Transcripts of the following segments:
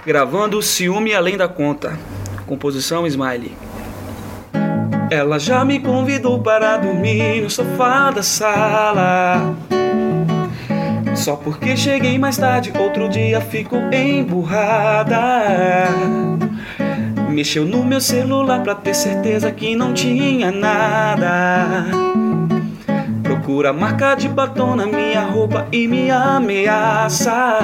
Gravando o ciúme além da conta. Composição Smiley. Ela já me convidou para dormir no sofá da sala. Só porque cheguei mais tarde, outro dia ficou emburrada. Mexeu no meu celular pra ter certeza que não tinha nada. Procura a marca de batom na minha roupa e me ameaça.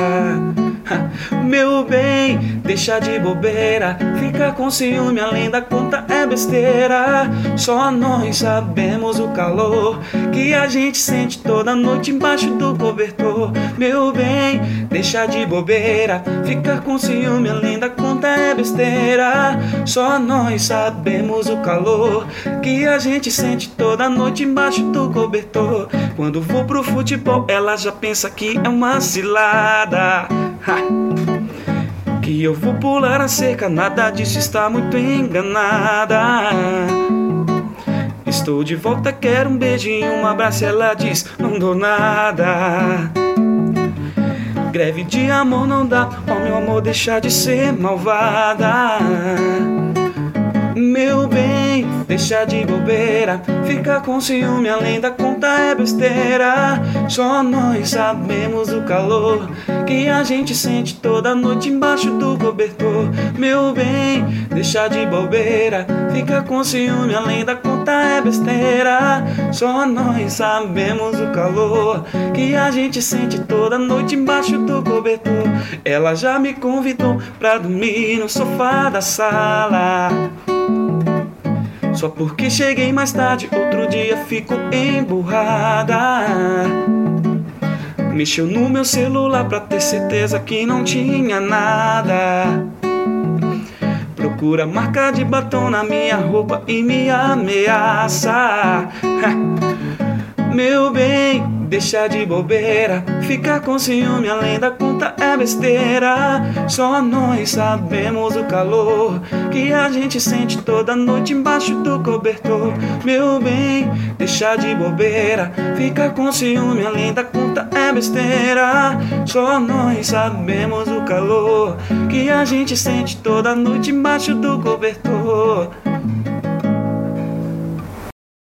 Meu bem, deixa de bobeira. Ficar com ciúme além da conta é besteira. Só nós sabemos o calor que a gente sente toda noite embaixo do cobertor. Meu bem, deixa de bobeira. Ficar com ciúme além da conta é besteira. Só nós sabemos o calor que a gente sente toda noite embaixo do cobertor. Quando vou pro futebol, ela já pensa que é uma cilada. Que eu vou pular a cerca, nada disso, está muito enganada. Estou de volta, quero um beijinho, um abraço, ela diz, não dou nada. Greve de amor não dá, ó meu amor, deixa de ser malvada. Meu bem, deixa de bobeira. Ficar com ciúme além da conta é besteira. Só nós sabemos o calor que a gente sente toda noite embaixo do cobertor. Meu bem, deixa de bobeira. Ficar com ciúme além da conta é besteira. Só nós sabemos o calor que a gente sente toda noite embaixo do cobertor. Ela já me convidou pra dormir no sofá da sala. Só porque cheguei mais tarde, outro dia fico emburrada. Mexeu no meu celular pra ter certeza que não tinha nada. Procura marca de batom na minha roupa e me ameaça. Meu bem, deixa de bobeira. Ficar com ciúme além da conta é besteira. Só nós sabemos o calor que a gente sente toda noite embaixo do cobertor. Meu bem, deixa de bobeira. Ficar com ciúme além da conta é besteira. Só nós sabemos o calor que a gente sente toda noite embaixo do cobertor.